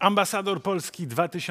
Ambasador Polski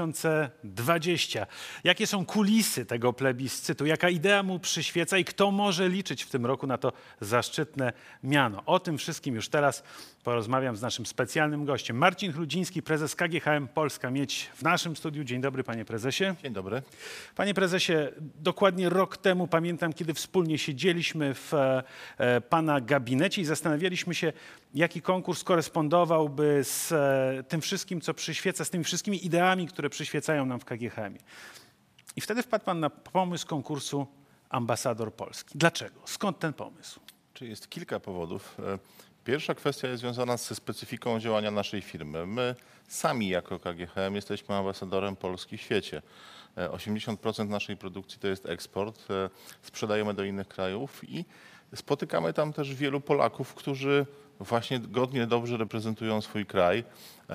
2020. Jakie są kulisy tego plebiscytu? Jaka idea mu przyświeca i kto może liczyć w tym roku na to zaszczytne miano? O tym wszystkim już teraz porozmawiam z naszym specjalnym gościem. Marcin Chludziński, prezes KGHM Polska Miedź w naszym studiu. Dzień dobry, panie prezesie. Dzień dobry. Panie prezesie, dokładnie rok temu pamiętam, kiedy wspólnie siedzieliśmy w pana gabinecie i zastanawialiśmy się, jaki konkurs korespondowałby z tym wszystkim, co przyświeca, z tymi wszystkimi ideami, które przyświecają nam w KGHM-ie. I wtedy wpadł pan na pomysł konkursu Ambasador Polski. Dlaczego? Skąd ten pomysł? Czy jest kilka powodów. Pierwsza kwestia jest związana ze specyfiką działania naszej firmy. My sami jako KGHM jesteśmy ambasadorem Polski w świecie. 80% naszej produkcji to jest eksport. Sprzedajemy do innych krajów i spotykamy tam też wielu Polaków, którzy właśnie godnie, dobrze reprezentują swój kraj.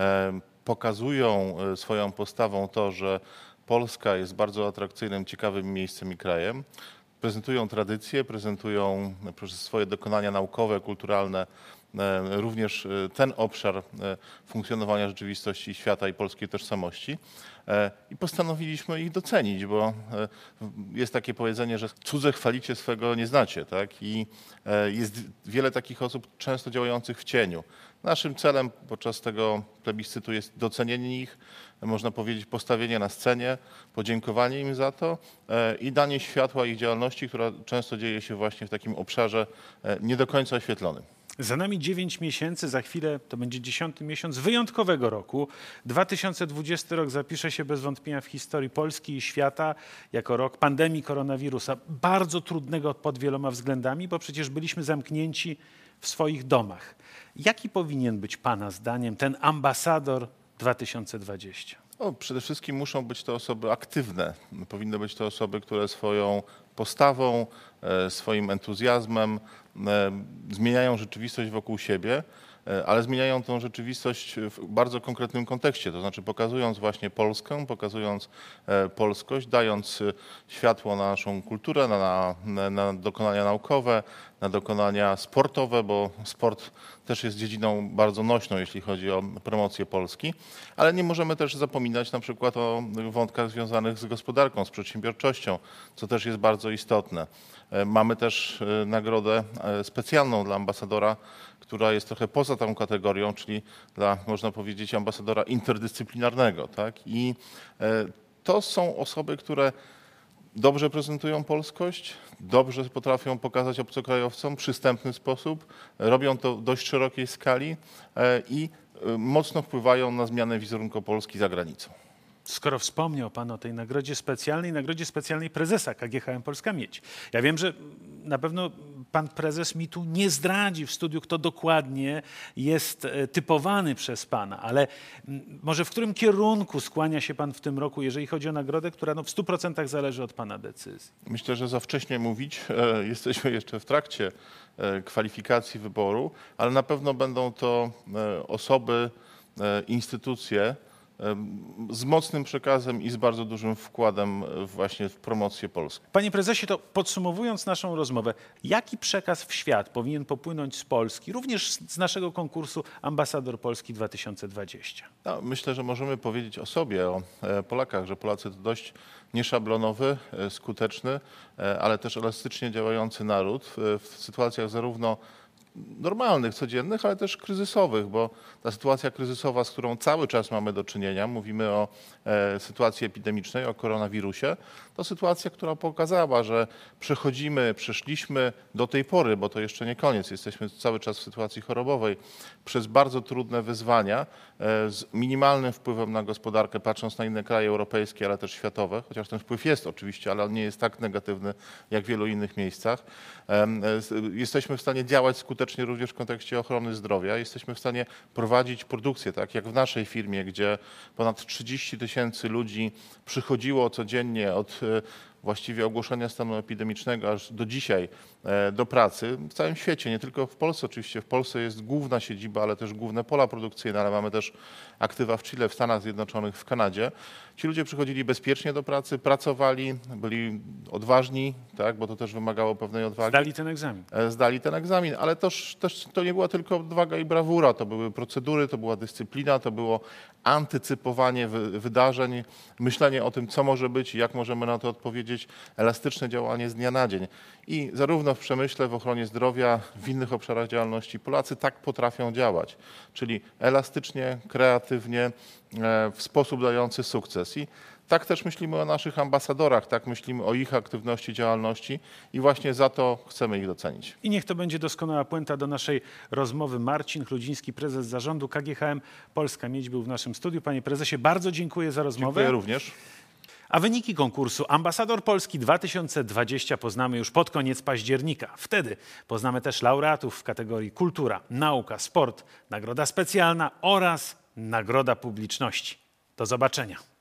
Pokazują swoją postawą to, że Polska jest bardzo atrakcyjnym, ciekawym miejscem i krajem. Prezentują tradycje, prezentują przez swoje dokonania naukowe, kulturalne również ten obszar funkcjonowania rzeczywistości świata i polskiej tożsamości. I postanowiliśmy ich docenić, bo jest takie powiedzenie, że cudze chwalicie, swego nie znacie. Tak? I jest wiele takich osób często działających w cieniu. Naszym celem podczas tego plebiscytu jest docenienie ich, można powiedzieć postawienie na scenie, podziękowanie im za to i danie światła ich działalności, która często dzieje się właśnie w takim obszarze nie do końca oświetlonym. Za nami 9 miesięcy, za chwilę to będzie 10. miesiąc wyjątkowego roku. 2020 rok zapisze się bez wątpienia w historii Polski i świata jako rok pandemii koronawirusa, bardzo trudnego pod wieloma względami, bo przecież byliśmy zamknięci w swoich domach. Jaki powinien być pana zdaniem ten ambasador 2020? Przede wszystkim muszą być to osoby aktywne. Powinny być to osoby, które swoją postawą, swoim entuzjazmem zmieniają rzeczywistość wokół siebie, ale zmieniają tą rzeczywistość w bardzo konkretnym kontekście, to znaczy pokazując właśnie Polskę, pokazując polskość, dając światło na naszą kulturę, na dokonania naukowe, na dokonania sportowe, bo sport też jest dziedziną bardzo nośną, jeśli chodzi o promocję Polski, ale nie możemy też zapominać na przykład o wątkach związanych z gospodarką, z przedsiębiorczością, co też jest bardzo istotne. Mamy też nagrodę specjalną dla ambasadora, która jest trochę poza tą kategorią, czyli dla, można powiedzieć, ambasadora interdyscyplinarnego. Tak? I to są osoby, które dobrze prezentują polskość, dobrze potrafią pokazać obcokrajowcom w przystępny sposób, robią to w dość szerokiej skali i mocno wpływają na zmianę wizerunku Polski za granicą. Skoro wspomniał pan o tej nagrodzie specjalnej prezesa KGHM Polska Miedź. Ja wiem, że na pewno pan prezes mi tu nie zdradzi w studiu, kto dokładnie jest typowany przez pana, ale może w którym kierunku skłania się pan w tym roku, jeżeli chodzi o nagrodę, która w 100% zależy od pana decyzji? Myślę, że za wcześnie mówić. Jesteśmy jeszcze w trakcie kwalifikacji wyboru, ale na pewno będą to osoby, instytucje, z mocnym przekazem i z bardzo dużym wkładem właśnie w promocję Polski. Panie prezesie, to podsumowując naszą rozmowę, jaki przekaz w świat powinien popłynąć z Polski, również z naszego konkursu Ambasador Polski 2020? Myślę, że możemy powiedzieć o sobie, o Polakach, że Polacy to dość nieszablonowy, skuteczny, ale też elastycznie działający naród w sytuacjach zarówno normalnych, codziennych, ale też kryzysowych, bo ta sytuacja kryzysowa, z którą cały czas mamy do czynienia, mówimy o sytuacji epidemicznej, o koronawirusie, to sytuacja, która pokazała, że przeszliśmy do tej pory, bo to jeszcze nie koniec, jesteśmy cały czas w sytuacji chorobowej, przez bardzo trudne wyzwania z minimalnym wpływem na gospodarkę, patrząc na inne kraje europejskie, ale też światowe, chociaż ten wpływ jest oczywiście, ale on nie jest tak negatywny jak w wielu innych miejscach. Jesteśmy w stanie działać skutecznie również w kontekście ochrony zdrowia. Jesteśmy w stanie prowadzić produkcję, tak jak w naszej firmie, gdzie ponad 30 000 ludzi przychodziło codziennie od właściwie ogłoszenia stanu epidemicznego aż do dzisiaj do pracy w całym świecie, nie tylko w Polsce oczywiście. W Polsce jest główna siedziba, ale też główne pola produkcyjne, ale mamy też aktywa w Chile, w Stanach Zjednoczonych, w Kanadzie. Ci ludzie przychodzili bezpiecznie do pracy, pracowali, byli odważni, tak, bo to też wymagało pewnej odwagi. Zdali ten egzamin, ale też to nie była tylko odwaga i brawura, to były procedury, to była dyscyplina, to było antycypowanie wydarzeń, myślenie o tym, co może być i jak możemy na to odpowiedzieć, elastyczne działanie z dnia na dzień. I zarówno w przemyśle, w ochronie zdrowia, w innych obszarach działalności Polacy tak potrafią działać, czyli elastycznie, kreatywnie, w sposób dający sukces. I tak też myślimy o naszych ambasadorach, tak myślimy o ich aktywności, działalności i właśnie za to chcemy ich docenić. I niech to będzie doskonała puenta do naszej rozmowy. Marcin Chludziński, prezes zarządu KGHM Polska Miedź był w naszym studiu. Panie prezesie, bardzo dziękuję za rozmowę. Dziękuję również. A wyniki konkursu Ambasador Polski 2020 poznamy już pod koniec października. Wtedy poznamy też laureatów w kategorii kultura, nauka, sport, nagroda specjalna oraz nagroda publiczności. Do zobaczenia.